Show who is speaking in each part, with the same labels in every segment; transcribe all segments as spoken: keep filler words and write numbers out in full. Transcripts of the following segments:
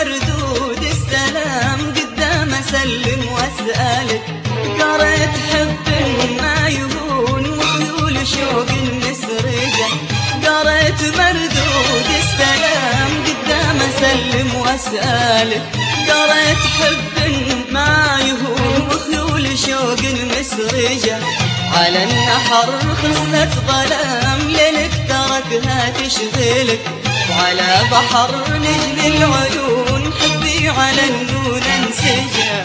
Speaker 1: مردود السلام قدام اسلم واسالك. قريت حب ما يهون وخيول شوق مسرجه. قريت مردود السلام قدام اسلم واسالك. قريت حب ما يهون وخيول شوق مسرجه. على النحر خصلة ظلام ليلك تركها تشغلك. وعلى بحر نجم العيون حبي على النون انسجه.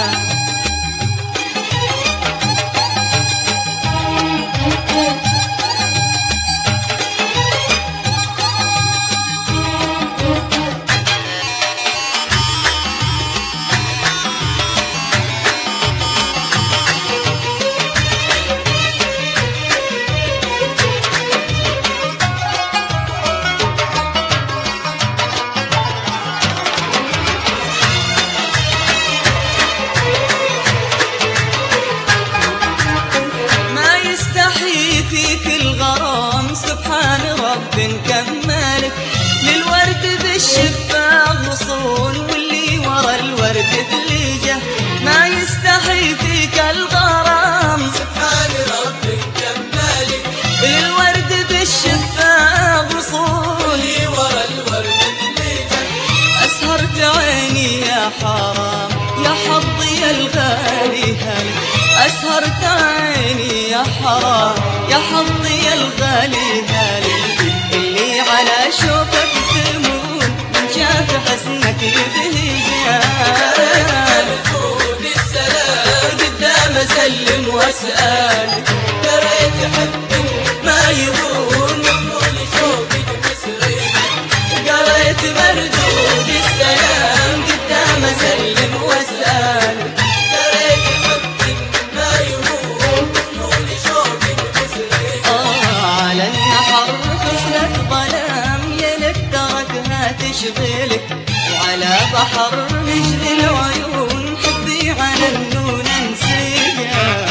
Speaker 1: فيك الغرام سبحان رب كمالك. للورد بالشفاه غصون واللي ورا الورد ثليجه. ما يستحي فيك الغرام
Speaker 2: سبحان رب كمالك.
Speaker 1: للورد بالشفاه غصون
Speaker 2: واللي ورا الورد ثليجه.
Speaker 1: أسهرت عيني يا حرام يا حظي الغالي هلك. أسهرت عيني يا حرام يا حظي الغالي هالي. اللي على شوفك تمون من شاف حسنك يبهجه.
Speaker 2: مردود السلام
Speaker 1: قدام اسلم واسالك.
Speaker 2: قريت حب ما يهون وخيول شوقك مسرجه.
Speaker 1: قريت مردود السلام قدام اسلم واسالك.
Speaker 2: قريت حب ما يهون وخيول شوقك مسرجه.
Speaker 1: على النحر خصلة ظلام ليلك تركها تشغلك. وعلى بحر نجم العيون حبي على النون انسجه.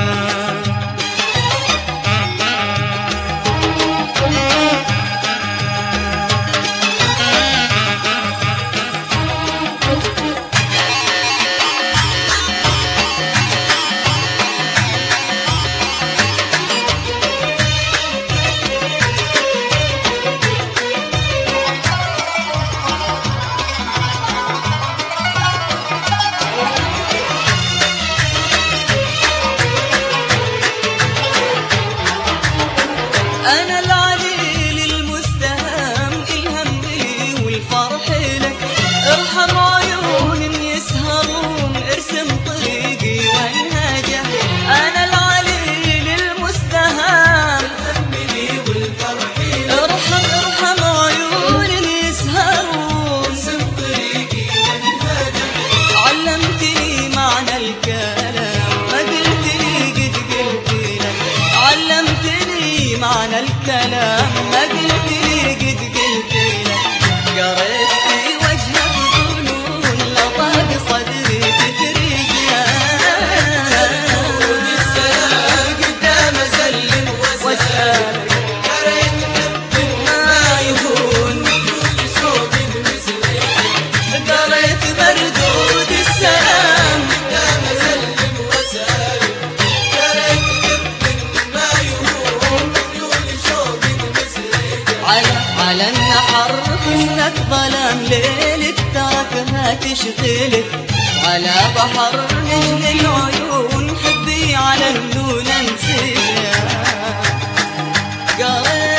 Speaker 1: أنا العليل المستهام الهم لي والفرح لك. ارحم عيون يسهرون ارسم طريقي وانهاجه. أنا العليل المستهام
Speaker 2: الهم لي والفرح لك.
Speaker 1: ارحم ارحم عيون يسهرون
Speaker 2: ارسم طريقي وانهاجه.
Speaker 1: علمتني معنى الكلام ما قلت لي قد قلت لك. علمتني معنى الكلام ما قلت لي قد قلت لك. قريت في وجهك ظنون لطاق صدري تفريجه.
Speaker 2: مردود السلام قدام اسلم واسالك. قريت حب ما يهون وخيول شوقك مسرجه.
Speaker 1: قريت مردود السلام
Speaker 2: قدام اسلم واسالك. قريت حب ما يهون وخيول شوقك مسرجه.
Speaker 1: على على النحر خصلة ظلام ليلك تركها تشغلك. على بحر نجم العيون حبي على النون انسجه. قريت